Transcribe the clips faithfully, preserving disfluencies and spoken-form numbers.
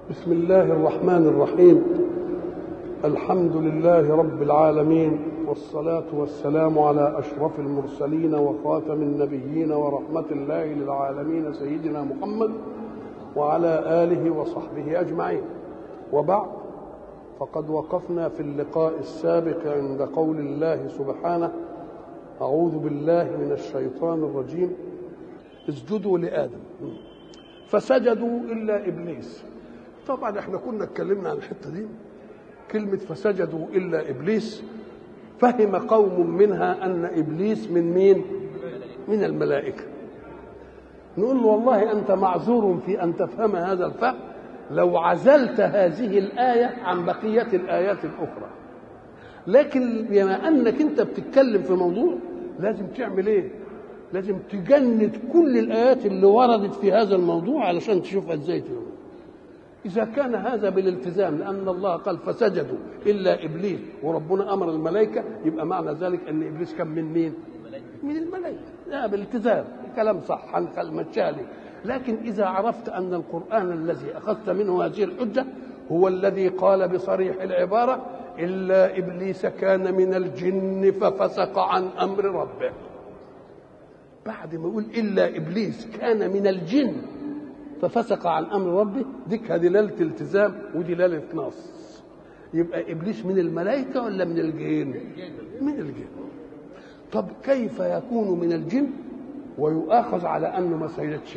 بسم الله الرحمن الرحيم. الحمد لله رب العالمين، والصلاة والسلام على أشرف المرسلين وخاتم النبيين ورحمة الله للعالمين سيدنا محمد وعلى آله وصحبه أجمعين. وبعد، فقد وقفنا في اللقاء السابق عند قول الله سبحانه: أعوذ بالله من الشيطان الرجيم، اسجدوا لآدم فسجدوا إلا إبليس. طبعا احنا كنا اتكلمنا عن الحتة دي، كلمة فسجدوا إلا إبليس، فهم قوم منها أن إبليس من مين؟ من الملائكة. نقول له والله أنت معذور في أن تفهم هذا الفهم لو عزلت هذه الآية عن بقية الآيات الأخرى، لكن بما أنك أنت بتتكلم في موضوع لازم تعمل إيه؟ لازم تجند كل الآيات اللي وردت في هذا الموضوع علشان تشوفها إزاي تقول. إذا كان هذا بالالتزام، لأن الله قال فسجدوا إلا إبليس وربنا أمر الملائكة، يبقى معنى ذلك أن إبليس كان من مين؟ من الملائكة. لا، بالالتزام كلام صح، هنمشيها ليه. لكن إذا عرفت أن القرآن الذي أخذت منه هذه الحجة هو الذي قال بصريح العبارة: إلا إبليس كان من الجن ففسق عن أمر ربه، بعد ما يقول إلا إبليس كان من الجن ففسق عن أمر ربه، ديك دلالة التزام ودلالة نص. يبقى إبليس من الملائكة ولا من الجن؟ من الجن. طب كيف يكون من الجن ويؤاخذ على أنه ما سيدش؟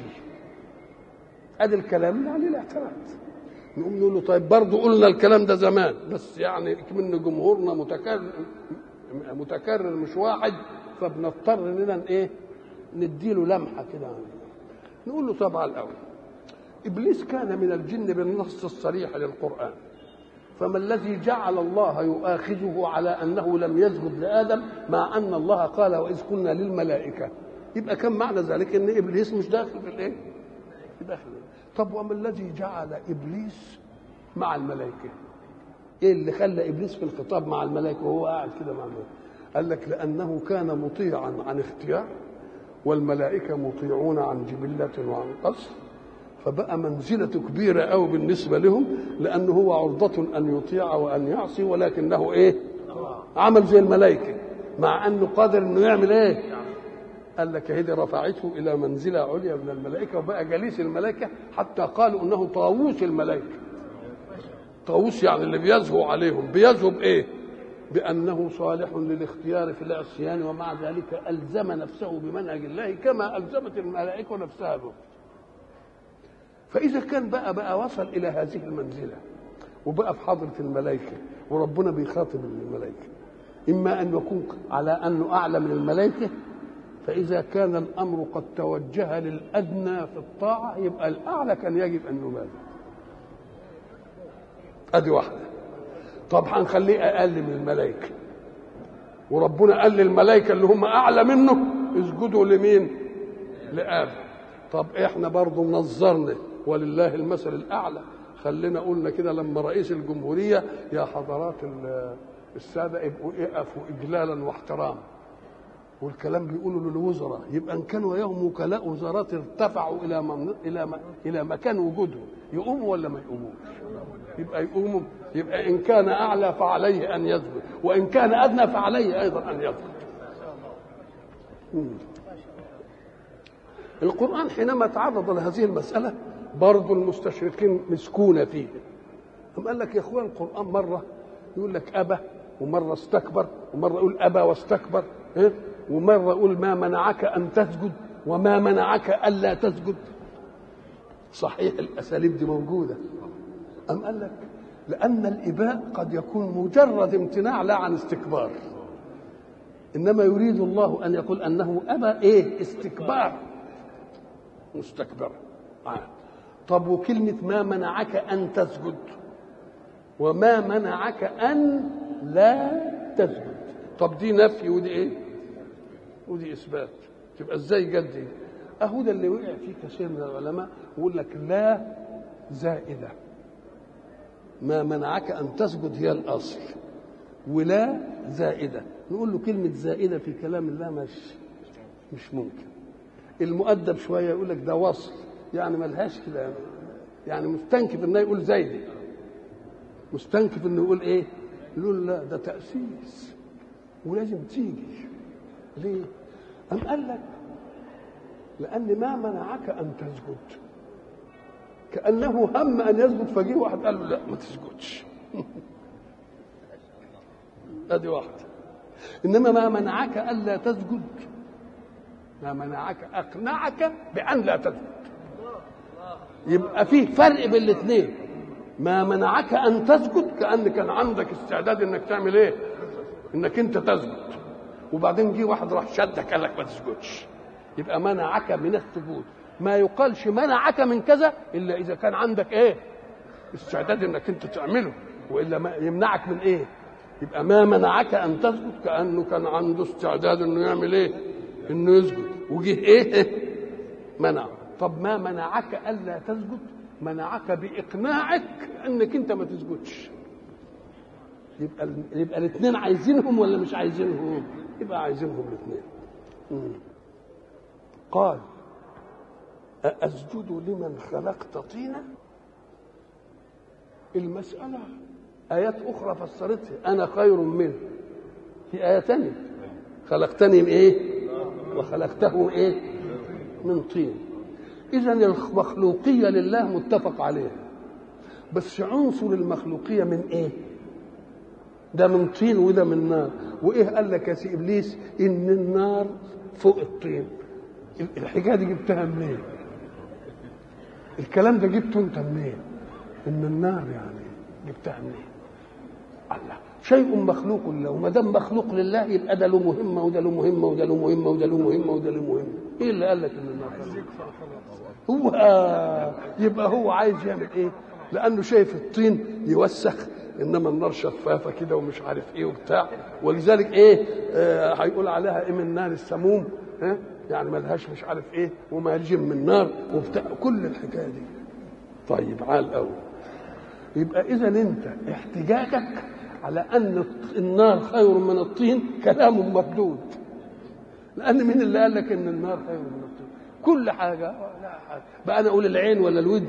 هذا الكلام يعني الاعتراض. نقوم نقول له طيب برضه قلنا الكلام ده زمان، بس يعني من جمهورنا متكرر متكرر مش واحد، فبنضطر اننا ايه نديله لمحه كده. نقول له طبعا الاول ابليس كان من الجن بالنص الصريح للقران، فما الذي جعل الله يؤاخذه على انه لم يسجد لادم مع ان الله قال واذ قلنا للملائكه؟ يبقى كم معنى ذلك ان ابليس مش داخل في الايه؟ داخل. طب وما الذي جعل ابليس مع الملائكه؟ ايه اللي خلى ابليس في الخطاب مع الملائكه وهو قاعد كده مع الملائكه؟ قال لك لانه كان مطيعا عن اختيار، والملائكه مطيعون عن جبله وعن قصر، فبقى منزلته كبيره قوي بالنسبه لهم، لانه هو عرضه ان يطيع وان يعصي، ولكنه ايه؟ عمل زي الملائكه، مع انه قادر انه يعمل ايه؟ قال لك هذه رفعته الى منزله عليا من الملائكه، وبقى جليس الملائكه، حتى قالوا انه طاووس الملائكه. طاووس يعني اللي بيزهو عليهم. بيزهو بايه؟ بانه صالح للاختيار في العصيان، ومع ذلك الزم نفسه بمنهج الله كما الزمت الملائكه نفسها به. فاذا كان بقى بقى وصل الى هذه المنزله وبقى في حضره الملائكه وربنا بيخاطب الملائكه، اما ان يكون على انه اعلى من الملائكه، فإذا كان الأمر قد توجه للأدنى في الطاعة يبقى الأعلى كان يجب أن نبالغ. أدي واحدة. طب هنخليه أقل من الملائكة، وربنا قال للملائكة اللي هم أعلى منه اسجدوا لمين؟ لآدم. طب إحنا برضو نظرنا ولله المثل الأعلى، خلينا قلنا كده لما رئيس الجمهورية: يا حضرات السادة ابقوا اقفوا إجلالا واحتراما، والكلام بيقولوا للوزراء، يبقى ان كانوا وياهم وكلاء وزارات ارتفعوا الى من... الى م... الى مكان وجودهم، يقوموا ولا ما يقوموش؟ يبقى يقوموا. يبقى ان كان اعلى فعليه ان يسجد، وان كان ادنى فعليه ايضا ان يسجد. القران حينما تعرض لهذه المساله برضو المستشرقين مسكون فيه. هم قال لك يا اخوان القران مره يقول لك ابى، ومره استكبر، ومره يقول ابى واستكبر، إيه؟ ومرة يقول ما منعك أن تسجد وما منعك ألا تسجد. صحيح الأساليب دي موجودة. أم قال لك لأن الإباء قد يكون مجرد امتناع لا عن استكبار، إنما يريد الله أن يقول أنه أبى إيه؟ استكبار، مستكبر. آه. طب وكلمة ما منعك أن تسجد وما منعك أن لا تسجد، طب دي نفي ودي إيه؟ ودي إثبات. تبقى إزاي جد دي؟ أهو ده اللي وقع فيه كثير من العلماء، ويقول لك لا زائدة، ما منعك أن تسجد هي الأصل، ولا زائدة. نقول له كلمة زائدة في كلام الله مش مش ممكن. المؤدب شوية يقول لك ده وصل، يعني ملهاش كده يعني مستنكف انه يقول زيدي، مستنكف انه يقول ايه؟ يقول لا ده تأسيس ولازم تيجي. ليه؟ أم قال لك لأن ما منعك أن تسجد، كأنه هم أن يسجد فجيه واحد قال له لا ما تسجدش. هذه واحدة. إنما ما منعك ألا تسجد، ما منعك أقنعك بأن لا تسجد. يبقى فيه فرق بين الاثنين. ما منعك أن تسجد كأن كان عندك استعداد إنك تعمل إيه؟ إنك أنت تسجد، وبعدين جه واحد راح شدك قال لك ما تسجدش. يبقى منعك من السجود. ما يقالش منعك من كذا إلا إذا كان عندك إيه؟ استعداد إنك أنت تعمله، وإلا ما يمنعك من إيه؟ يبقى ما منعك أن تسجد كأنه كان عنده استعداد إنه يعمل إيه؟ إنه يسجد، وجه إيه؟ منع. طب ما منعك ألا تسجد؟ منعك بإقناعك أنك أنت ما تسجدش. يبقى يبقى الاثنين عايزينهم ولا مش عايزينهم؟ يبقى عايزينهم الاثنين. قال أأسجد لمن خلقت طينا؟ المسألة آيات أخرى فسرتها أنا خير منه. في آية ثانية خلقتني من إيه؟ وخلقته إيه؟ من طين. إذن المخلوقية لله متفق عليها، بس عنصر المخلوقية من إيه؟ ده من طين وده من نار. وإيه قال لك يا سي إبليس إن النار فوق الطين؟ الحكاية دي جبتها منين؟ الكلام ده جبته أنت منين؟ إن النار يعني جبتها منين؟ الله، شيء مخلوق له، وما دام مخلوق لله يبقى ده له مهمة وده له مهمة وده له مهمة وده له مهمة وده له مهمة. إيه اللي قال لك إن النار هو آه يبقى هو عايز يعمل إيه؟ لأنه شايف الطين يوسخ، إنما النار شفافة كده ومش عارف إيه وبتاع، ولذلك إيه آه هيقول عليها إيه؟ من نار السموم، ها؟ يعني ملهاش مش عارف إيه وما يجي من نار وبتاع، كل الحكاية دي. طيب عال قوي. يبقى إذا أنت احتجاجك على أن النار خير من الطين كلام مردود، لأن مين اللي قال لك إن النار خير من الطين؟ كل حاجة لا حاجة. بقى أنا أقول العين ولا الودن؟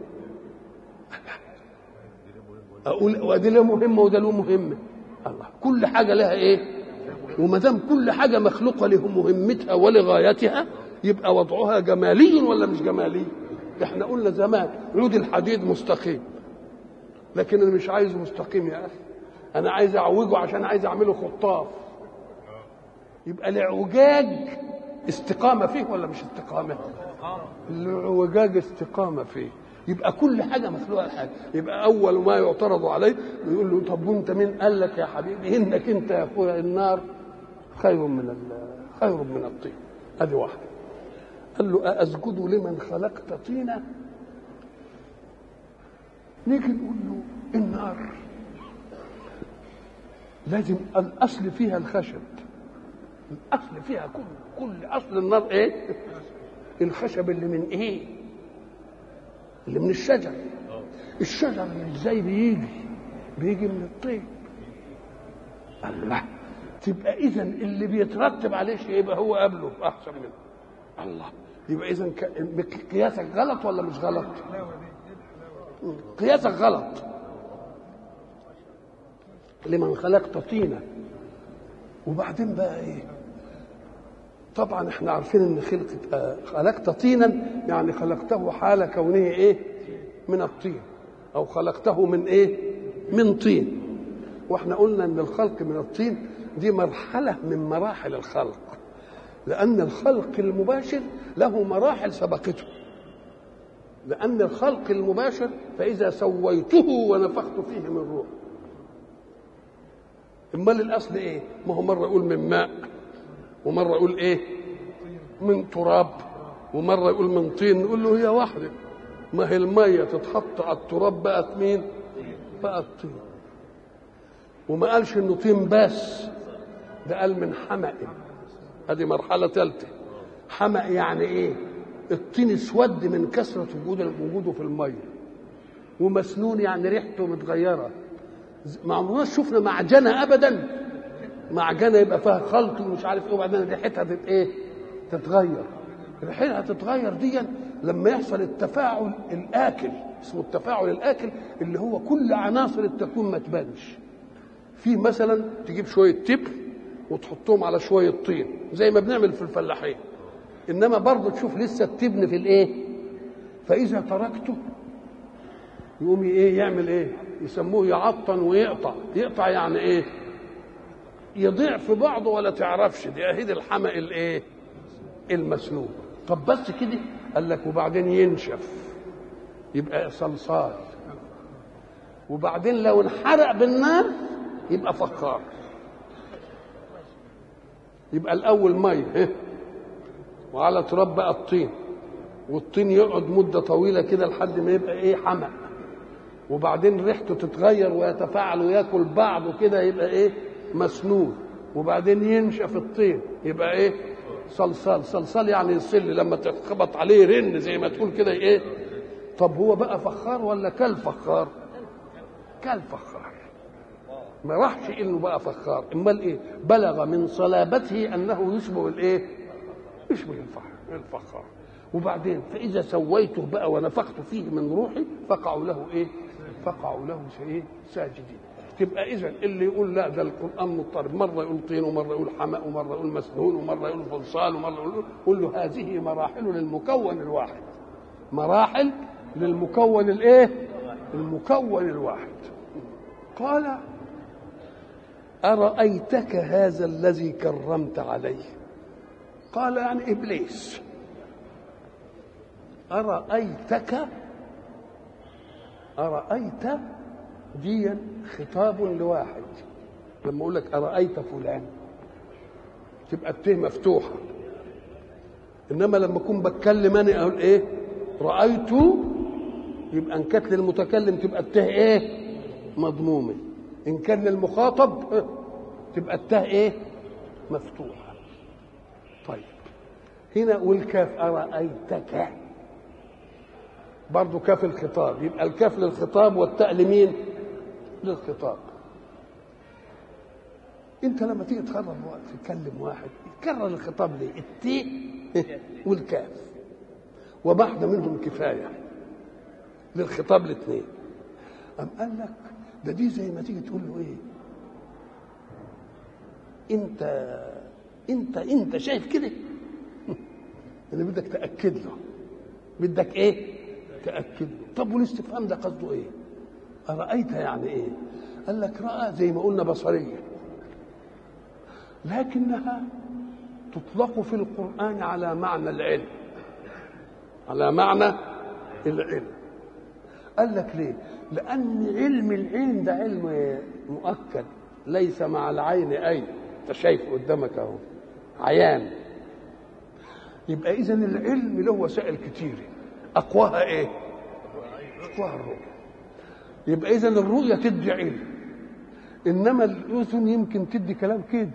أقول وده له مهمة وده له مهمة. الله، كل حاجة لها إيه؟ وما دام كل حاجة مخلوقة له مهمتها ولغايتها يبقى وضعها جمالي ولا مش جمالي؟ إحنا قلنا زمان عود الحديد مستقيم، لكن أنا مش عايزه مستقيم يا أخي، أنا عايز أعوجه عشان عايز أعمله خطاف. يبقى الاعوجاج استقامة فيه ولا مش استقامة؟ الاعوجاج استقامة فيه. يبقى كل حاجة مخلوقة الحاجة. يبقى أول ما يعترض عليه يقول له طب وأنت مين قال لك يا حبيبي إنك أنت يا أخويا النار خير من خير من الطين؟ هذه واحدة. قال له أأسجد لمن خلقت طينا؟ نيجي نقول له النار لازم الأصل فيها الخشب، الأصل فيها كل كل أصل النار إيه؟ الخشب اللي من إيه؟ اللي من الشجر. الشجر إزاي بيجي؟ بيجي من الطين. الله، تبقى إذن اللي بيترتب عليه شيء يبقى هو قبله أحسن منه. الله، يبقى إذن قياسك غلط ولا مش غلط؟ قياسك غلط. لمن خلقت طينا. وبعدين بقى ايه؟ طبعا احنا عارفين ان خلقت خلقت طينا يعني خلقته حال كونه ايه؟ من الطين، او خلقته من ايه؟ من طين. واحنا قلنا ان الخلق من الطين دي مرحله من مراحل الخلق، لان الخلق المباشر له مراحل سبقته. لأن الخلق المباشر فإذا سويته ونفخت فيه من روح. امال الأصل إيه؟ ما هو مرة يقول من ماء، ومرة يقول إيه؟ من تراب، ومرة يقول من طين. نقول له هي واحدة، ما هي المية تتحط على التراب بقت مين؟ بقت طين. وما قالش إنه طين بس، ده قال من حمأ. هذه مرحلة ثالثة. حمأ يعني إيه؟ الطين اسود من كثرة وجوده وجوده في المية. ومسنون يعني ريحته متغيرة. ما عمرناش شفنا معجنة أبدا، معجنة يبقى فيها خلط ومش عارف إيه وبعدين ريحتها تت إيه؟ تتغير. ريحتها تتغير دي لما يحصل التفاعل الآكل، اسمه التفاعل الآكل، اللي هو كل عناصر التكوين ما تبانش. في مثلا تجيب شوية تبن وتحطهم على شوية طين زي ما بنعمل في الفلاحين، إنما برضه تشوف لسه التبن في الإيه؟ فإذا تركته يقوم إيه يعمل إيه؟ يسموه يعطن ويقطع. يقطع يعني إيه؟ يضيع في بعضه ولا تعرفش. دي أهيد الحمأ الإيه؟ المسلوب. طب بس كده؟ قال لك وبعدين ينشف يبقى صلصال، وبعدين لو انحرق بالنار يبقى فخار. يبقى الاول ميه وعلى تراب بقى الطين، والطين يقعد مده طويله كده لحد ما يبقى ايه حمأ، وبعدين ريحته تتغير ويتفاعل وياكل بعض وكده يبقى ايه مسنون، وبعدين ينشف الطين يبقى ايه صلصال. صلصال يعني يصل لما تخبط عليه رن زي ما تقول كده ايه. طب هو بقى فخار ولا كالفخار؟ كالفخار، ما راحش انه بقى فخار. امال ايه؟ بلغ من صلابته انه يشبه الايه؟ يشبه الفخار. وبعدين فاذا سويته بقى ونفخت فيه من روحي فقعوا له ايه؟ فقعوا له ايه؟ ساجدين. تبقى اذا اللي يقول لا ده القران مضطرب، مره يقول طين ومره يقول حمأ ومره يقول مسنون ومره يقول فلصال ومره يقول، قل له هذه مراحل للمكون الواحد. مراحل للمكون الايه؟ المكون الواحد. قال أرأيتك هذا الذي كرمت عليه؟ قال يعني إبليس. أرأيتك، أرأيت دي خطاب لواحد. لما أقول لك أرأيت فلان تبقى الته مفتوحة، إنما لما أكون بتكلم أنا أقول إيه؟ رأيت، يبقى إن كانت للمتكلم تبقى الته إيه؟ مضمومة. إن كان للمخاطب تبقى الته إيه؟ مفتوحة. طيب هنا والكاف أرأيتك برضو كاف الخطاب، يبقى الكاف للخطاب والتاء لمين؟ للخطاب. انت لما تيجي تخرج تكلم واحد يتكرر الخطاب ليه؟ التي والكاف، وواحده منهم كفايه للخطاب الاثنين. أم قال لك ده دي زي ما تيجي تقول له ايه؟ انت انت انت شايف كده؟ اللي بدك تاكد له، بدك ايه؟ تاكد له. طب والاستفهام ده قصده ايه؟ ارايت يعني ايه؟ قال لك راى زي ما قلنا بصريه، لكنها تطلق في القران على معنى العلم، على معنى العلم. قال لك ليه؟ لان علم العلم ده علم مؤكد، ليس مع العين اين، انت شايف قدامك اهو عيان. يبقى اذا العلم له وسائل كتير، اقواها ايه؟ اقواها الرؤيه. يبقى اذا الرؤيه تدي علم، انما الاذن يمكن تدي كلام كذب،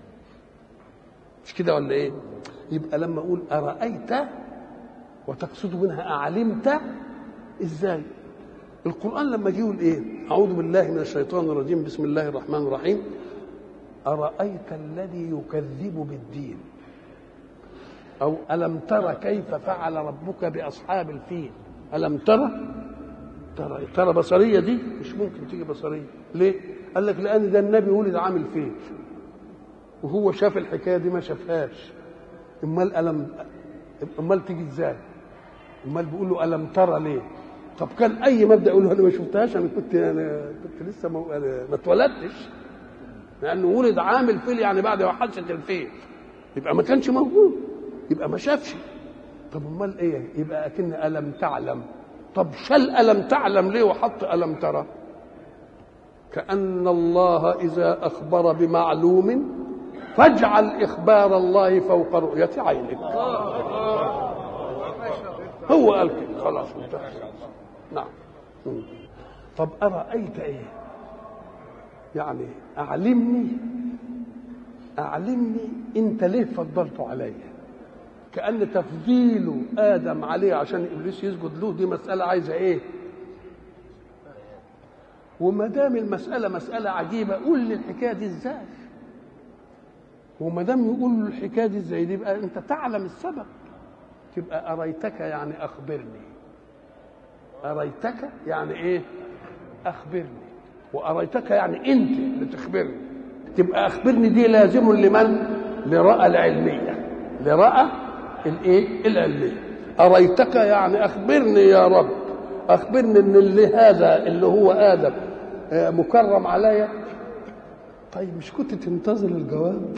مش كده ولا ايه؟ يبقى لما اقول ارايت وتقصد منها اعلمت، ازاي؟ القران لما جه يقول ايه؟ اعوذ بالله من الشيطان الرجيم، بسم الله الرحمن الرحيم. ارايت الذي يكذب بالدين، او الم ترى كيف فعل ربك باصحاب الفيل. الم ترى، ترى ترى بصريه، دي مش ممكن تيجي بصريه. ليه؟ قال لك لان ده النبي ولد عامل فيل وهو شاف الحكايه دي ما شافهاش. امال الم امال تيجي ازاي؟ امال بيقول له الم ترى ليه؟ طب كان اي مبدا يقول له انا ما شفتهاش، انا كنت انا كنت لسه ما ما اتولدتش، لانه ولد عامل فيل يعني بعد حادثه الفيل، يبقى ما كانش موجود، يبقى ما شافش. طب امال ايه؟ يبقى اكن الم تعلم. طب شل الم تعلم ليه وحط الم ترى؟ كأن الله إذا أخبر بمعلوم فاجعل إخبار الله فوق رؤية عينك. هو قال كده خلاص انتهى. نعم. طب أرأيت إيه؟ يعني أعلمني، أعلمني أنت ليه فضلته علي؟ كأن تفضيل آدم عليه عشان إبليس يسجد له دي مسألة عايزة إيه؟ وما دام المسألة مسألة عجيبة، قول لي الحكاية دي ازاي؟ وما دام يقول له الحكاية دي ازاي، دي يبقى انت تعلم السبب. تبقى أريتك يعني أخبرني، أريتك يعني إيه؟ أخبرني، وأريتك يعني أنت اللي تخبرني. تبقى أخبرني دي لازم لمن؟ لرأى العلمية، لرأى الإيه؟ العلمية. أريتك يعني أخبرني يا رب، أخبرني إن اللي هذا اللي هو آدم مكرم عليا. طيب مش كنت تنتظر الجواب؟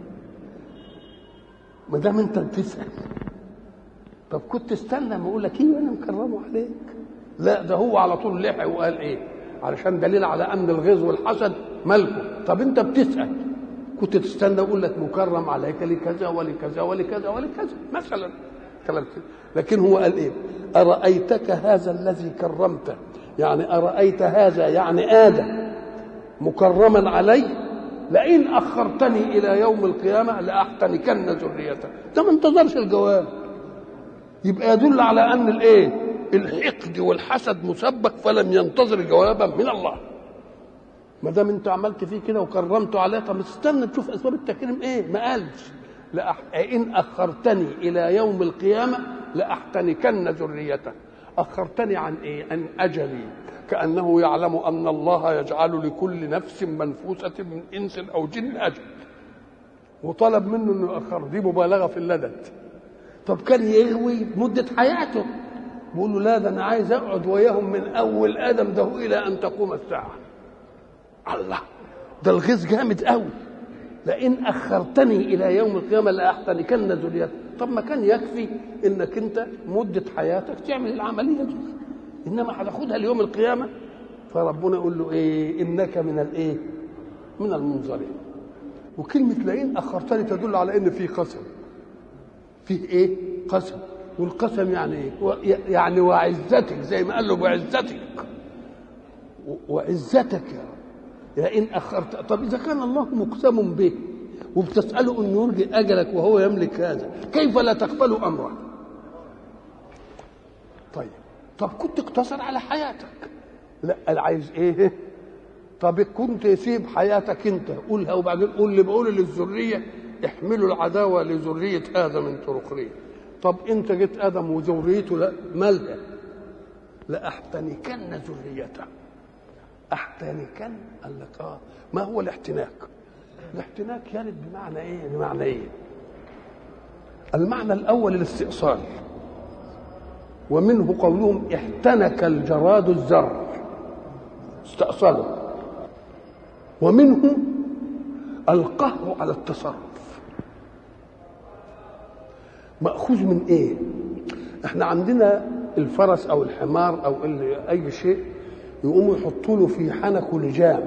ما دام أنت بتسأل، طب كنت استنى ما أقول لك إيه وأنا مكرمه عليك. لا، ده هو على طول لحق وقال إيه؟ علشان دليل على أن الغيظ والحسد ملكه. طب أنت بتسأل، كنت تستنى أقول لك مكرم عليك لكذا ولكذا ولكذا ولكذا مثلا كلام كده. لكن هو قال إيه؟ أرأيتك هذا الذي كرمته، يعني أرأيت هذا يعني آدم مكرما علي، لئن أخرتني إلى يوم القيامة لأحتنكن ذريته. ده ما انتظرش الجواب، يبقى يدل على أن الإيه؟ الحقد والحسد مسبق، فلم ينتظر جوابا من الله. ما دام انت عملت فيه كده وكرمته عليه، طب استنى تشوف اسباب التكريم ايه. ما قالش لأح... ان اخرتني الى يوم القيامه لاحتنكن ذريته. اخرتني عن ايه؟ عن اجلي، كانه يعلم ان الله يجعل لكل نفس منفوسه من انس او جن اجل، وطلب منه انه ياخر. دي مبالغه في اللدد. طب كان يغوي مده حياته، بيقول له لا، ده انا عايز اقعد وياهم من اول ادم ده الى ان تقوم الساعه. الله، ده الغيظ جامد قوي. لئن اخرتني الى يوم القيامه لاحتنكن ذريتي. طب ما كان يكفي انك انت مده حياتك تعمل العمليه دي، انما هتاخدها ليوم القيامه. فربنا يقول له ايه؟ انك من الايه؟ من المنظرين. وكلمه لئن اخرتني تدل على ان في قسم، فيه ايه؟ قسم. والقسم يعني ايه؟ يعني وعزتك، زي ما قال له بعزتك وعزتك يا رب لئن اخرت. طب اذا كان الله مقسم به وبتساله انه يرجي اجلك وهو يملك هذا، كيف لا تقبل امره؟ طيب طب كنت اقتصر على حياتك. لا، عايز ايه؟ طب كنت يسيب حياتك انت قولها، وبعدين قول اللي بقول للذريه احملوا العداوه لذريه ادم من طرقريه. طب انت جيت ادم وذريته لا مالها؟ لاحتنكن ذريته. احتنكن قال لك اه. ما هو الاحتناك؟ الاحتناك يرد بمعنى ايه؟ بمعنى ايه؟ المعنى الاول الاستئصال، ومنه قولهم احتنك الجراد الزر، استأصله. ومنه القهر على التصرف، مأخوذ من ايه؟ احنا عندنا الفرس او الحمار او اي شيء يقوموا يحطوا له في حنكه لجام.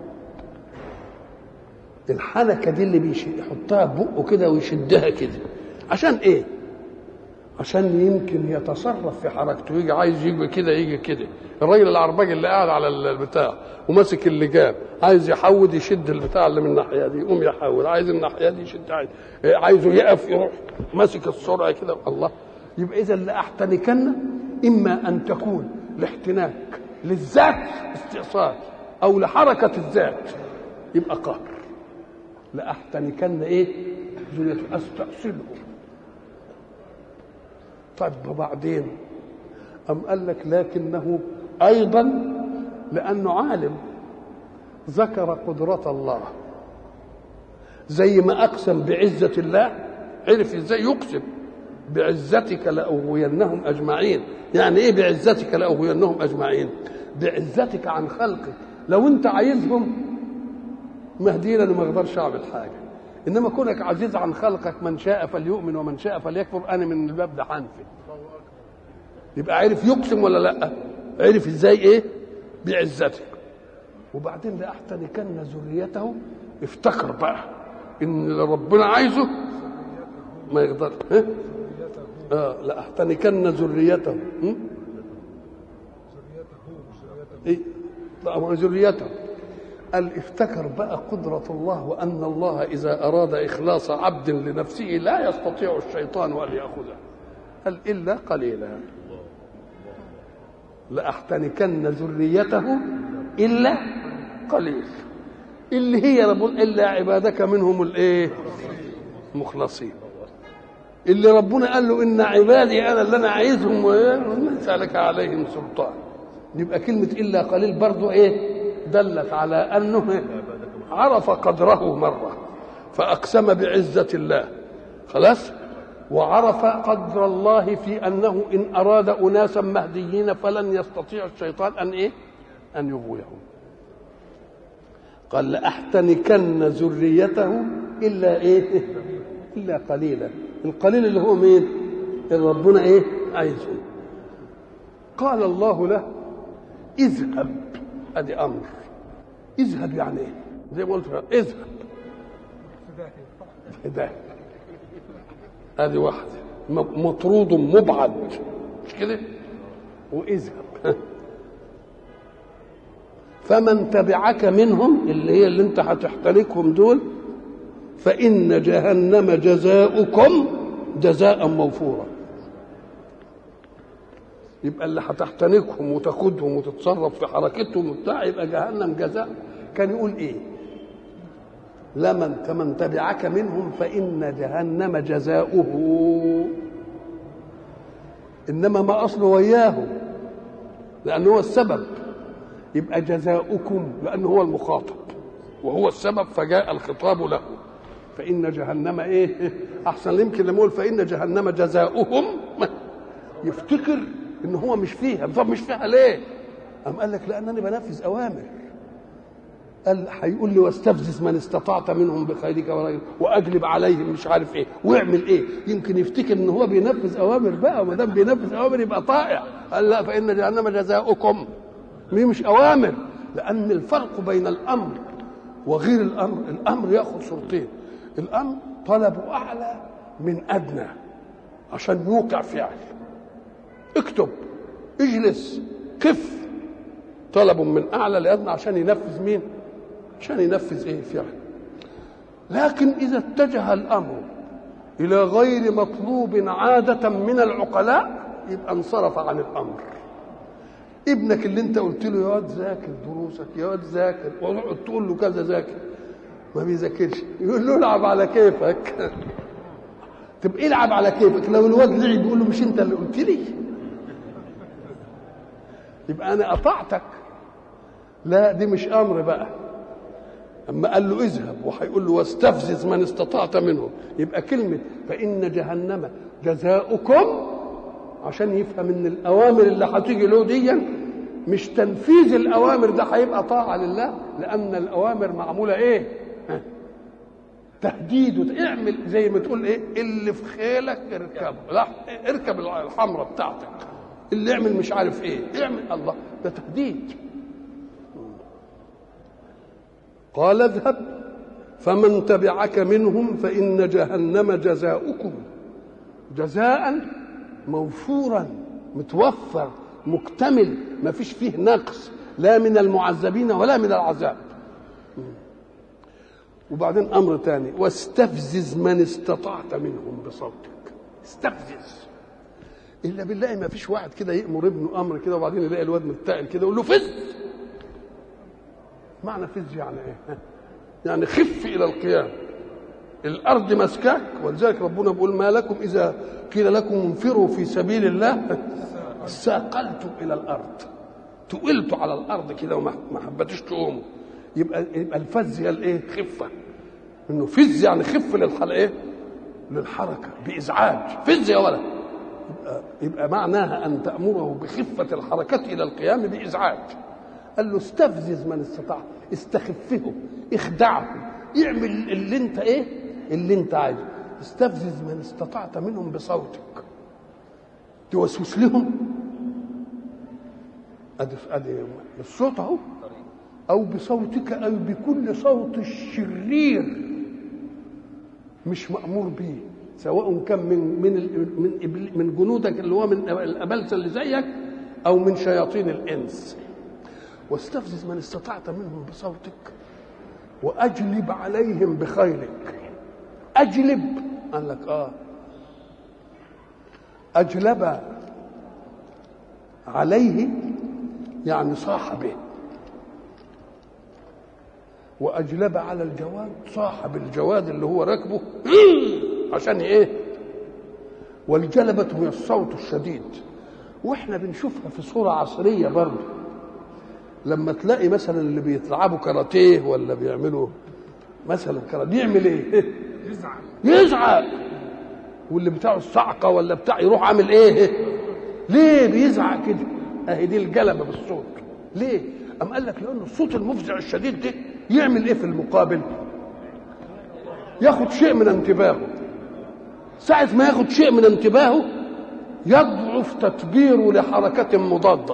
الحنكه دي اللي بيحطها ببقه كده ويشدها كده عشان ايه؟ عشان يمكن يتصرف في حركته، يجي عايز يجي كده يجي كده. الراجل العرباجي اللي قاعد على البتاع وماسك اللجام عايز يحود يشد البتاع اللي من الناحيه دي يقوم يحود، عايز الناحيه دي يشد، عايز عايزه يقف يروح ماسك السرعه كده. الله، يبقى اذا لاحتنكن اما ان تكون الاحتناك للذات استئصال، او لحركه الذات يبقى قهر. لاحتنكن ايه؟ استأصله. طيب وبعدين أم قال لك لكنه أيضا لأنه عالم ذكر قدرة الله، زي ما أقسم بعزة الله عرف إزاي يقسم بعزتك لأغوينهم أجمعين. يعني إيه بعزتك لأغوينهم أجمعين؟ بعزتك عن خلقك. لو أنت عايزهم مهدينا ما اقدرش أعمل حاجة، انما كونك عزيز عن خلقك من شاء فليؤمن ومن شاء فليكفر، انا من الباب ده حنفي. يبقى عرف يقسم ولا لا؟ عرف ازاي ايه؟ بعزتك. وبعدين لاحتنكن ذريته، افتكر بقى ان اللي ربنا عايزه ما يقدر. ها اه لاحتنكن ذريته ايه؟ لا ذريته. قال افتكر بقى قدرة الله، وأن الله إذا أراد إخلاص عبد لنفسه لا يستطيع الشيطان أن يأخذه. قال إلا قليلا، لأحتنكن ذريته إلا قليل، اللي هي رب إلا عبادك منهم الإيه؟ مخلصين. اللي ربنا قال له ان عبادي انا اللي انا عايزهم وليس لك عليهم سلطان. يبقى كلمه الا قليل برضو ايه؟ دلت على انه عرف قدره مره فاقسم بعزه الله خلاص، وعرف قدر الله في انه ان اراد اناسا مهديين فلن يستطيع الشيطان ان ايه؟ ان يغويهم. قال لاحتنكن ذريته الا ايه؟ الا قليلا. القليل اللي هو مين؟ اللي ربنا ايه؟ عايزه. قال الله له اذهب، ادي امر. اذهب يعني ايه؟ زي ما قلت اذهب ده ادي واحده، مطرود مبعد مش كده؟ واذهب فمن تبعك منهم اللي هي اللي انت هتحتلكهم دول فإن جهنم جزاؤكم جزاء موفورا. يبقى اللي هتحتنكهم وتاخدهم وتتصرف في حركتهم وبتاع يبقى جهنم جزاء. كان يقول ايه؟ لمن فمن تبعك منهم فإن جهنم جزاؤه، إنما ما أصله وياهم لأنه هو السبب، يبقى جزاؤكم لأنه هو المخاطب وهو السبب فجاء الخطاب له. فإن جهنم إيه؟ أحسن يمكن لما يقول فإن جهنم جزاؤهم يفتكر إن هو مش فيها. طب مش فيها ليه؟ أم قال لك لأنني بنفذ أوامر. قال هيقول لي واستفزز من استطعت منهم بخيرك ورجلك واجلب عليهم مش عارف ايه واعمل ايه. يمكن يفتكر ان هو بينفذ اوامر بقى، وما دام بينفذ اوامر يبقى طائع. قال لا فان جهنم جزاؤكم، مش اوامر. لان الفرق بين الامر وغير الامر، الامر ياخذ صورتين. الامر طلبه اعلى من ادنى عشان يوقع فعل. اكتب، اجلس، كف، طلب من اعلى لادنى عشان ينفذ مين؟ عشان ينفذ ايه؟ فعل. لكن اذا اتجه الامر الى غير مطلوب عاده من العقلاء يبقى انصرف عن الامر. ابنك اللي انت قلت له يا واد ذاكر دروسك، يا واد ذاكر، وتقعد تقول له كذا ذاكر، ما بيذاكرش، يقول له العب على كيفك. طب العب على كيفك، لو الواد لعب يقول له مش انت اللي قلت لي؟ يبقى انا قطعتك. لا دي مش امر بقى. اما قال له اذهب وهيقول له واستفزز من استطعت منهم، يبقى كلمه فان جهنم جزاؤكم عشان يفهم ان الاوامر اللي هتيجي له دي مش تنفيذ الاوامر، ده هيبقى طاعه لله، لان الاوامر معموله ايه؟ تهديد. اعمل زي ما تقول ايه؟ اللي في خيلك اركبه، لا اركب الحمراء بتاعتك، اللي يعمل مش عارف ايه اعمل. الله، ده تهديد. قال اذهب فمن تبعك منهم فإن جهنم جزاؤكم جزاء موفورا، متوفر مكتمل، ما فيش فيه نقص لا من المعذبين ولا من العذاب. وبعدين امر ثاني، واستفزز من استطعت منهم بصوتك. استفزز، الا بالله ما فيش واحد كده يأمر ابنه امر كده وبعدين يلاقي الواد متقل كده يقول له فز. معنى فز يعني ايه؟ يعني خف الى القيام، الارض مسكاك. ولذلك ربنا بيقول ما لكم اذا قيل لكم انفروا في سبيل الله ساقلتم الى الارض، تقلتوا على الارض كده وما حبتوش تقوموا. يبقى يبقى الفز هي الايه؟ خفه. انه فز يعني خف للحل ايه؟ للحركه بازعاج. فز يا ولد، يبقى, يبقى معناها ان تامره بخفه الحركه الى القيام بازعاج. قال له استفزز من استطاع، استخفه، اخدعه، اعمل اللي انت ايه؟ اللي انت عايزه. استفزز من استطعت منهم بصوتك، توسوس لهم. ادي ادي الصوت اهو، او بصوتك، او بكل صوت الشرير مش مأمور به، سواء كان من من من من جنودك اللي هو من الابلسه اللي زيك او من شياطين الانس. واستفزز من استطعت منهم بصوتك واجلب عليهم بخيلك. اجلب، قال لك اه اجلب عليه يعني صاح به، واجلب على الجواد صاحب الجواد اللي هو راكبه عشان ايه؟ والجلبة هي الصوت الشديد. واحنا بنشوفها في صورة عصرية برضه، لما تلاقي مثلا اللي بيلعبوا كاراتيه ولا بيعملوا مثلا كاراتيه يعمل ايه؟ يزعق يزعق. واللي بتاعه الصعقة ولا بتاع يروح عامل ايه؟ ليه بيزعق كده؟ اهي دي الجلبة بالصوت. ليه؟ أم قال لك لأن الصوت المفزع الشديد ده يعمل ايه في المقابل؟ ياخد شيء من انتباهه. ساعة ما ياخد شيء من انتباهه يضعف تدبيره لحركة مضادة.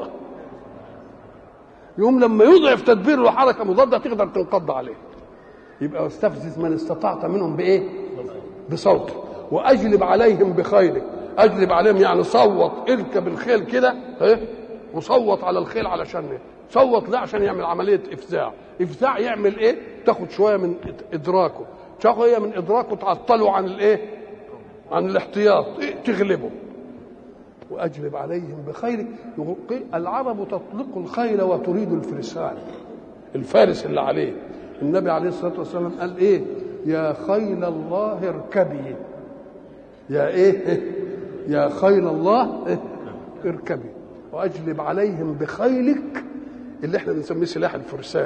يوم لما يضعف تدبيره لحركة مضادة تقدر تنقض عليه. يبقى واستفزز من استطعت منهم بإيه؟ بصوتك وأجلب عليهم بخيلك. أجلب عليهم يعني صوت، اركب الخيل كده ايه وصوت على الخيل علشان ايه؟ صوت لا عشان يعمل عملية إفزاع. إفزاع يعمل إيه؟ تاخد شوية من إدراكه، شوية من إدراكه تعطله عن الإيه؟ عن الاحتياط، إيه؟ تغلبه. وأجلب عليهم بخيلك. العرب تطلق الخيل وتريد الفرسان، الفارس اللي عليه. النبي عليه الصلاة والسلام قال إيه؟ يا خيل الله اركبي. يا إيه؟ يا خيل الله إيه؟ اركبي. وأجلب عليهم بخيلك اللي احنا بنسميه سلاح الفرسان،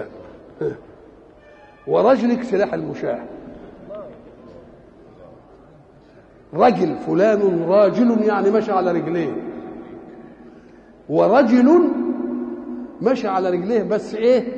ورجلك سلاح المشاة. رجل فلان راجل يعني مشى على رجليه، ورجل مشى على رجليه بس ايه؟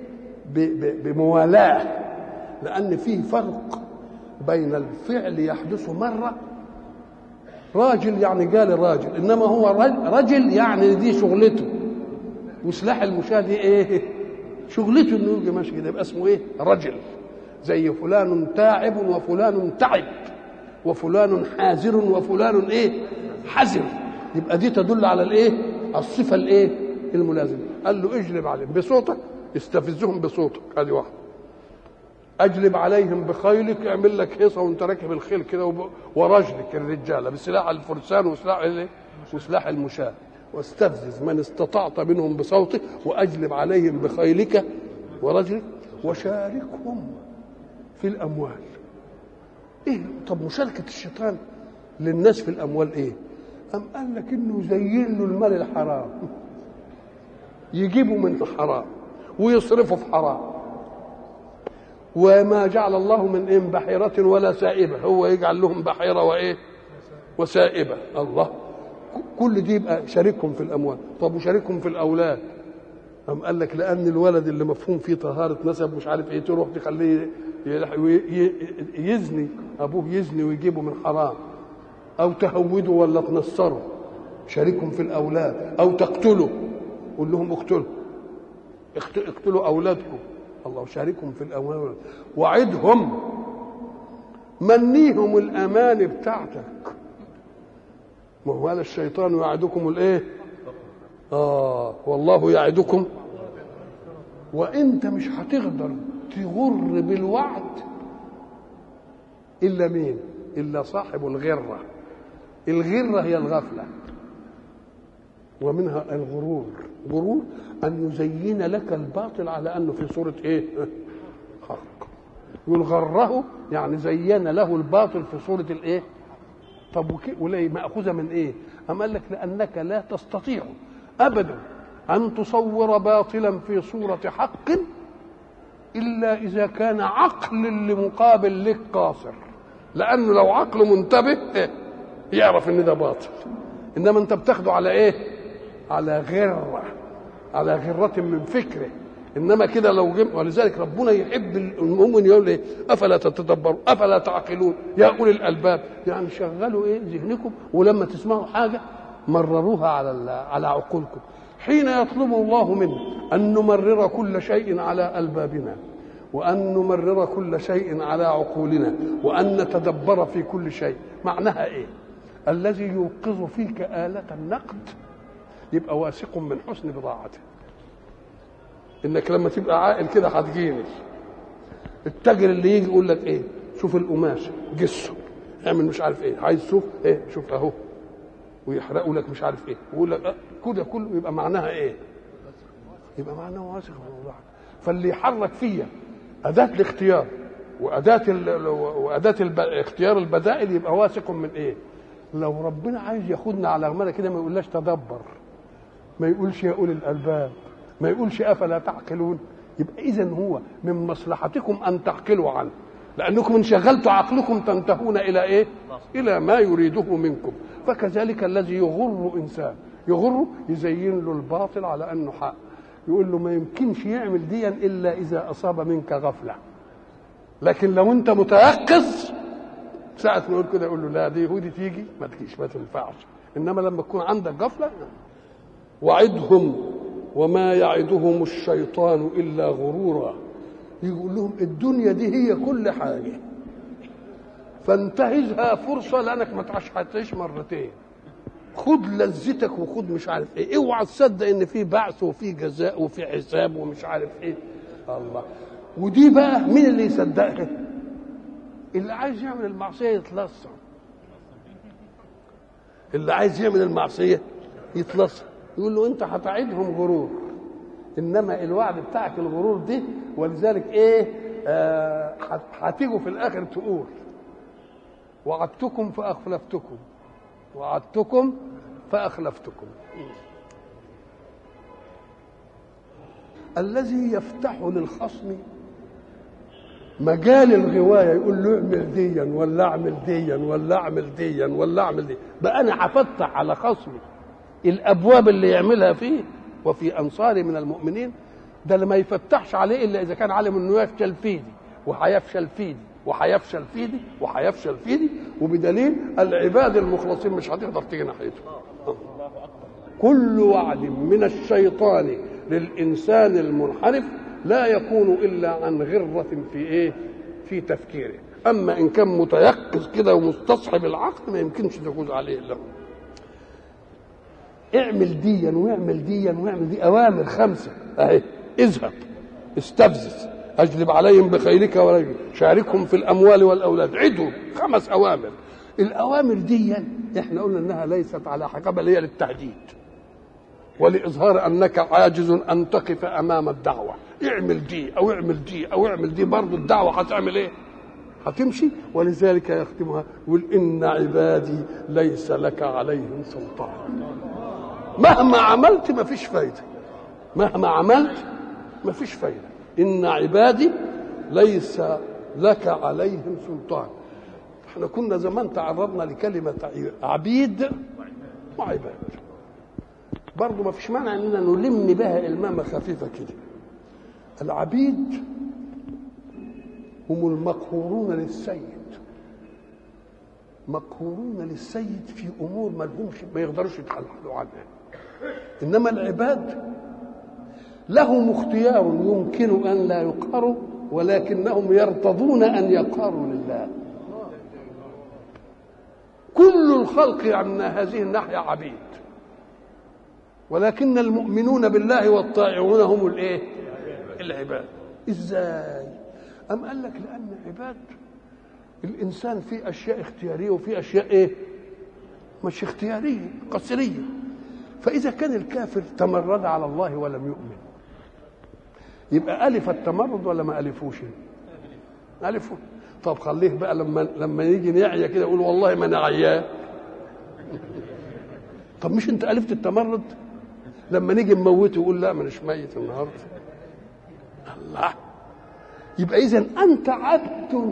بموالاة، لأن فيه فرق بين الفعل يحدث مرة. راجل يعني قال راجل، إنما هو رجل يعني دي شغلته، وسلاح المشاة دي ايه؟ شغلته انه يجي ماشي كده، يبقى اسمه ايه؟ رجل. زي فلان تعب وفلان تعب وفلان حازر وفلان ايه؟ حزر. يبقى دي تدل على الايه؟ الصفه الايه؟ الملازمه. قال له اجلب عليهم بصوتك، استفزهم بصوتك. ادي واحده. اجلب عليهم بخيلك، اعمل لك هيصه وانت راكب الخيل كده، ورجلك الرجاله بسلاح الفرسان وسلاح الايه؟ وسلاح المشاة. واستفزز من استطعت منهم بصوتك واجلب عليهم بخيلك ورجلك وشاركهم في الاموال. ايه؟ طب مشاركه الشيطان للناس في الاموال ايه؟ ام قال لك انه يزين له المال الحرام، يجيبوا من حرام ويصرفوا في حرام. وما جعل الله من إيه؟ بحيرة ولا سائبة، هو يجعل لهم بحيرة وايه؟ وسائبة. الله، كل دي يبقى شاركهم في الاموال. طب وشاركهم في الاولاد؟ أم قال لك لان الولد اللي مفهوم فيه طهاره نسب مش عارف ايه، تروح تخليه يزني، ابوه يزني ويجيبه من حرام، او تهوده ولا تنصره. شاركهم في الاولاد. او تقتله، قول لهم اقتلوا اقتلوا اولادكم. الله، شاركهم في الاموال. وعدهم، منيهم الامان بتاعتك. ما هو هذا الشيطان يعدكم الايه؟ اه والله يعدكم. وانت مش هتقدر تغر بالوعد الا مين؟ الا صاحب الغره. الغره هي الغفله، ومنها الغرور. غرور ان يزين لك الباطل على انه في صوره ايه؟ حق. والغره يعني زين له الباطل في صوره الايه؟ طب وليه مأخوذة من ايه؟ أم قال لك لأنك لا تستطيع أبدا أن تصور باطلا في صورة حق إلا إذا كان عقل اللي مقابل لك قاصر. لأنه لو عقله منتبه إيه؟ يعرف إن ده باطل. إنما أنت بتاخده على إيه؟ على غرة، على غرة من فكره. انما كده لو جم، ولذلك ربنا يحب المؤمن يقول ايه؟ افلا تتدبروا افلا تعقلون يا اولي الالباب. يعني شغلوا ايه؟ ذهنكم، ولما تسمعوا حاجه مرروها على على عقولكم. حين يطلب الله منا ان نمرر كل شيء على البابنا، وان نمرر كل شيء على عقولنا، وان نتدبر في كل شيء، معناها ايه؟ الذي يوقظ فيك آلة النقد يبقى واثق من حسن بضاعته. انك لما تبقى عاقل كده هتجيني. التاجر اللي يجي يقول لك ايه؟ شوف القماش جسه، اعمل مش عارف ايه، عايز شوف ايه؟ شوف اهو، ويحرقوا لك مش عارف ايه، ويقول لك كده كله، يبقى معناها ايه؟ يبقى معناها واثق من الله. فاللي يحرك فيا اداه الاختيار واداه ال... واداه الب... اختيار البدائل يبقى واثق من ايه؟ لو ربنا عايز ياخدنا على غمالة كده ما يقولناش تدبر، ما يقولش يا أولي الألباب، ما يقولش أفلا تعقلون. يبقى إذن هو من مصلحتكم أن تعقلوا عنه، لأنكم إن شغلتوا عقلكم تنتهون إلى إيه؟ إلى ما يريده منكم. فكذلك الذي يغر إنسان، يغره يزين له الباطل على أنه حق، يقول له ما يمكنش يعمل ديا إلا إذا أصاب منك غفلة. لكن لو أنت متيقظ ساعة ما يقول كده يقول له لا دي هودي تيجي ما تجيش ما تنفعش. إنما لما تكون عندك غفلة وعدهم وما يعدهم الشيطان إلا غرورا. يقول لهم الدنيا دي هي كل حاجة، فانتهزها فرصة لأنك ما تعيش مرتين. خد لذتك وخد مش عارف ايه، اوعى تصدق ان في بعث وفي جزاء وفي حساب ومش عارف ايه. الله. ودي بقى مين اللي يصدقها؟ اللي عايز يعمل المعصية يتلصم، اللي عايز يعمل المعصية يتلصم. يقول له انت هتعيدهم غرور، انما الوعد بتاعك الغرور دي، ولذلك ايه آه هتيجوا في الاخر تقول وعدتكم فاخلفتكم وعدتكم فاخلفتكم. الذي يفتح للخصم مجال الغوايه يقول له اعمل ديا ولا اعمل ديا ولا اعمل ديا ولا اعمل دي، بقى انا هفتح على خصمي الابواب اللي يعملها فيه. وفي انصاري من المؤمنين، ده اللي ما يفتحش عليه الا اذا كان عالم انه يفشل في دي وهيفشل في دي وهيفشل في دي وهيفشل في دي. وبدليل العباد المخلصين مش هتقدر تيجي ناحيته. كل وعد من الشيطان للانسان المنحرف لا يكون الا عن غره في ايه؟ في تفكيره. اما ان كان متيقظ كده ومستصحب العقل ما يمكنش تفوز عليه الا اعمل ديا واعمل ديا واعمل دي. اوامر خمسه اهي: اذهب، استفزز، اجلب عليهم بخيلك ورجلك، شاركهم في الاموال والاولاد، عدهم. خمس اوامر. الاوامر دي احنا قلنا انها ليست على حقيقه، هي للتهديد ولاظهار انك عاجز ان تقف امام الدعوه. اعمل دي او اعمل دي او اعمل دي، برضه الدعوه هتعمل ايه؟ هتمشي. ولذلك يختمها يقول ان عبادي ليس لك عليهم سلطان. مهما عملت ما فيش فايده، مهما عملت ما فيش فايده. ان عبادي ليس لك عليهم سلطان. احنا كنا زمان تعرضنا لكلمه عبيد وعباد، برضه ما فيش مانع اننا نلم بها المامه خفيفه كده. العبيد هم المقهورون للسيد، مقهورون للسيد في امور ما لهمش ما يقدروش يتحللوا عنها. انما العباد لهم اختيار يمكن ان لا يقهروا، ولكنهم يرتضون ان يقهروا لله. كل الخلق عن هذه الناحيه عبيد، ولكن المؤمنون بالله والطائعون هم الايه؟ العباد. ازاي؟ ام قال لك لان عباد الانسان في اشياء اختياريه وفي اشياء ايه؟ مش اختياريه، قصريه. فاذا كان الكافر تمرد على الله ولم يؤمن، يبقى الف التمرد ولا ما الفوش؟ الفه. طب خليه بقى لما لما يجي نعيا كده يقول والله ما انا عيان. طب مش انت الفت التمرد؟ لما نيجي نموته يقول لا مانيش ميت النهارده. الله. يبقى اذا انت عبد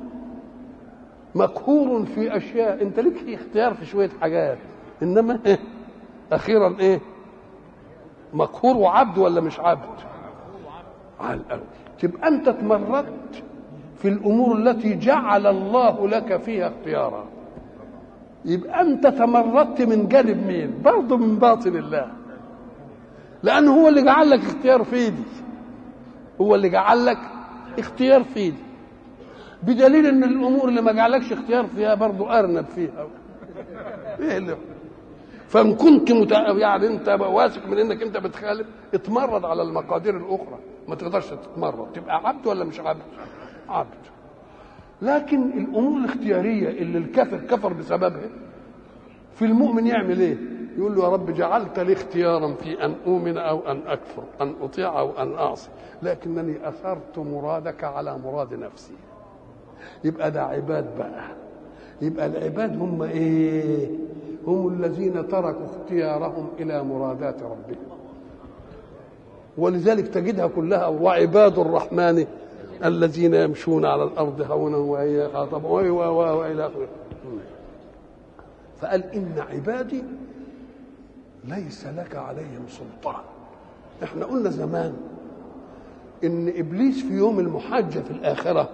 مقهور في اشياء، انت لك اختيار في شويه حاجات، انما إيه؟ اخيرا ايه؟ مقهور وعبد ولا مش عبد؟ على الاول. تبقى انت تمردت في الامور التي جعل الله لك فيها اختيارا. يبقى انت تمردت من جانب مين؟ برضه من باطن الله، لانه هو اللي جعل لك اختيار في ايدي، هو اللي جعل لك اختيار في ايدي، بدليل ان الامور اللي ما جعلكش اختيار فيها برضه ارنب فيها. ايه اللي فان كنت متع... يعني انت واثق من انك انت بتخالف، اتمرد على المقادير الاخرى، ما تقدرش تتمرد. تبقى عبد ولا مش عبد؟ عبد. لكن الامور الاختياريه اللي الكافر كفر بسببها، في المؤمن يعمل ايه؟ يقول له يا رب جعلت لي اختيارا في ان اؤمن او ان اكفر، ان اطيع او ان اعصي، لكنني اثرت مرادك على مراد نفسي. يبقى ده عباد بقى. يبقى العباد هم ايه؟ هم الذين تركوا اختيارهم الى مرادات ربهم. ولذلك تجدها كلها وعباد الرحمن الذين يمشون على الارض هونا وهي خاطبا والى اخره. فقال ان عبادي ليس لك عليهم سلطان. احنا قلنا زمان ان ابليس في يوم المحاجه في الاخره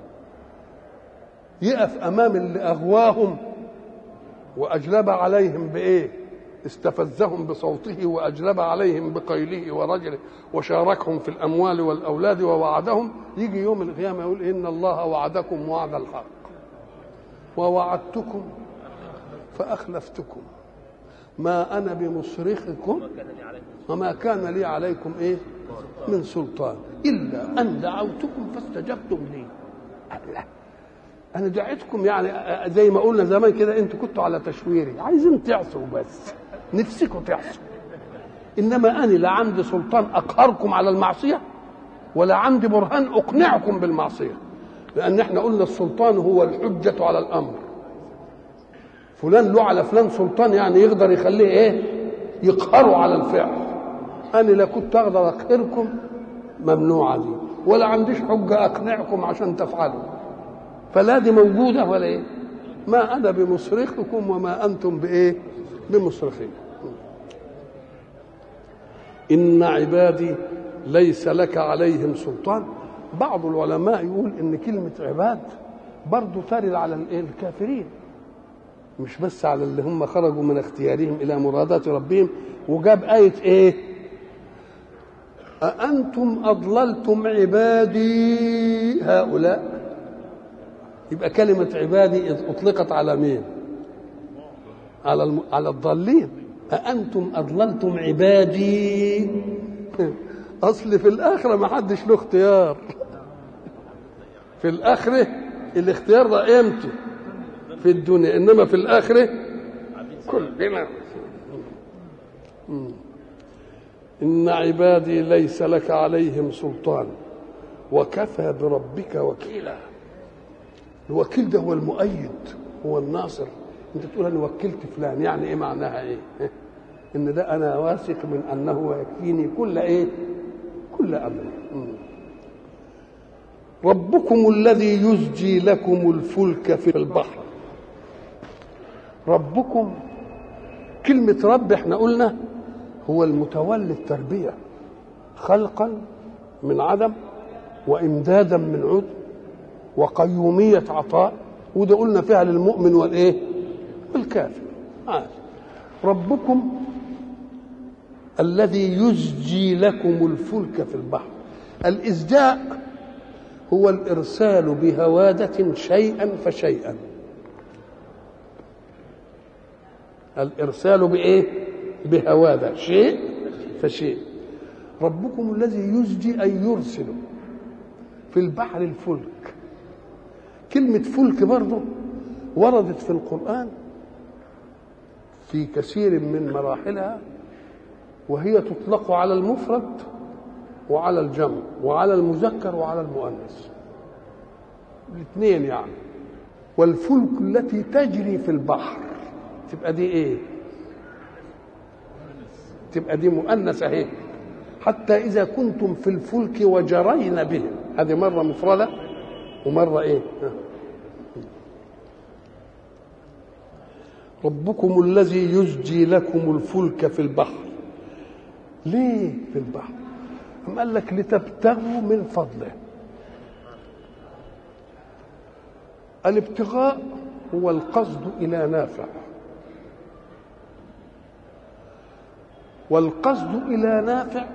يقف امام اللي اغواهم واجلب عليهم بايه؟ استفزهم بصوته واجلب عليهم بقيله ورجله وشاركهم في الاموال والاولاد ووعدهم. يجي يوم القيامه يقول ان الله وعدكم وعد الحق ووعدتكم فاخلفتكم ما انا بمصرخكم وما كان لي عليكم ايه من سلطان الا ان دعوتكم فاستجبتم لي. الله، انا دعيتكم يعني زي ما قلنا زمان كده، انتوا كنتوا على تشويري عايزين تعصوا بس نفسكم تعصوا، انما انا لا عندي سلطان اقهركم على المعصيه ولا عندي برهان اقنعكم بالمعصيه. لان احنا قلنا السلطان هو الحجه على الامر. فلان له على فلان سلطان يعني يقدر يخليه ايه؟ يقهروا على الفعل. انا لا كنت اقدر اقهركم، ممنوعه دي، ولا عنديش حجه اقنعكم عشان تفعلوا. فلا دي موجوده ولا ايه؟ ما انا بمصرخكم وما انتم بايه؟ بمصرخين. ان عبادي ليس لك عليهم سلطان. بعض العلماء يقول ان كلمه عباد برضو ترد على الكافرين، مش بس على اللي هم خرجوا من اختيارهم الى مرادات ربهم. وجاب ايه ايه؟ أأنتم أضللتم عبادي هؤلاء. يبقى كلمة عبادي أطلقت على مين؟ على الم... على الضالين. أأنتم أضللتم عبادي. أصل في الآخرة ما حدش له اختيار. في الآخرة الاختيار ده إمتى؟ في الدنيا، إنما في الآخرة كلنا. إن عبادي ليس لك عليهم سلطان وكفى بربك وكيلا. الوكيل ده هو المؤيد، هو الناصر. انت تقول انا وكلت فلان، يعني ايه معناها ايه؟ ان ده انا واثق من انه يكفيني كل ايه؟ كل امر. ربكم الذي يزجي لكم الفلك في البحر. ربكم، كلمة رب احنا قلنا هو المتولي التربية، خلقا من عدم وامدادا من عدم وقيومية عطاء، وده قلنا فيها للمؤمن والايه؟ والكافر. آه. ربكم الذي يزجي لكم الفلك في البحر. الإزجاء هو الإرسال بهوادة شيئا فشيئا. الإرسال بإيه؟ بهوادة، شيء فشيء. ربكم الذي يزجي أي يرسل في البحر الفلك. كلمة فلك برضه وردت في القرآن في كثير من مراحلها، وهي تطلق على المفرد وعلى الجمع وعلى المذكر وعلى المؤنث الاثنين يعني. والفلك التي تجري في البحر تبقى دي ايه؟ تبقى دي مؤنثة اهي. حتى إذا كنتم في الفلك وجرين بهم، هذه مرة مفردة ومرة ايه؟ ربكم الذي يزجي لكم الفلك في البحر. ليه في البحر؟ أم قال لك لتبتغوا من فضله. الابتغاء هو القصد إلى نافع، والقصد إلى نافع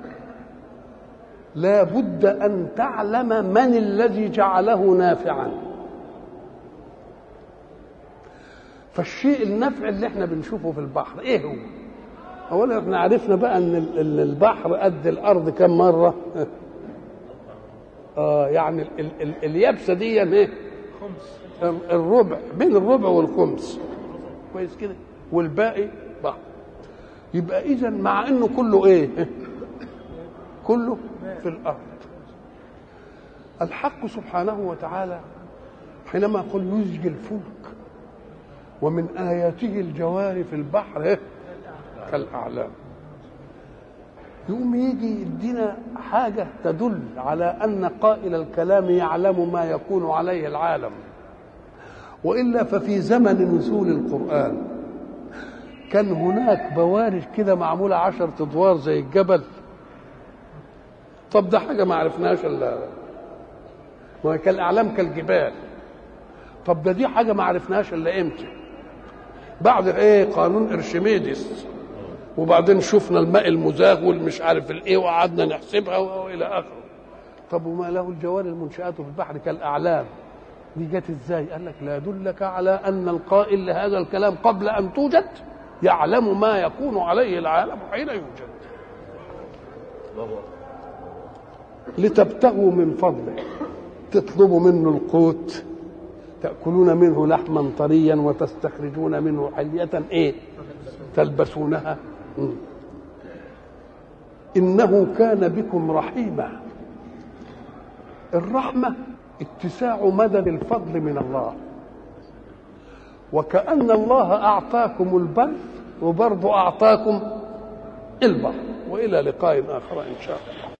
لا بد أن تعلم من الذي جعله نافعا. فالشيء النفع اللي احنا بنشوفه في البحر ايه هو؟ اولا احنا عرفنا بقى ان البحر قد الارض كم مره؟ اه يعني ال ال ال اليابسه دي ايه؟ خمس، الربع، بين الربع والخمس، كويس كده، والباقي بحر. يبقى اذا مع انه كله ايه؟ كله في الارض. الحق سبحانه وتعالى حينما يقول يزجي الفلك ومن آياته الجوار في البحر كالأعلام. يقوم يجي يدينا حاجة تدل على أن قائل الكلام يعلم ما يكون عليه العالم، وإلا ففي زمن نزول القرآن كان هناك بوارج كده معمولة عشر أدوار زي الجبل. طب ده حاجة ما عرفناش إلا ما كالأعلام كالجبال. طب ده دي حاجة ما عرفناش إلا إمتى؟ بعد إيه؟ قانون إرشميدس، وبعدين شفنا الماء المزاغ والمش عارف الإيه وقعدنا نحسبها وإلى آخره. طب وما له الجوار المنشآت في البحر كالأعلام دي جت إزاي؟ قال لك لا يدلك على أن القائل لهذا الكلام قبل أن توجد يعلم ما يكون عليه العالم حين يوجد. لتبتغوا من فضله، تطلبوا منه القوت، تأكلون منه لحما طريا وتستخرجون منه حلية ايه تلبسونها. إنه كان بكم رحيما. الرحمة اتساع مدد الفضل من الله، وكأن الله أعطاكم البر وبرضه أعطاكم البر. وإلى لقاء آخر إن شاء الله.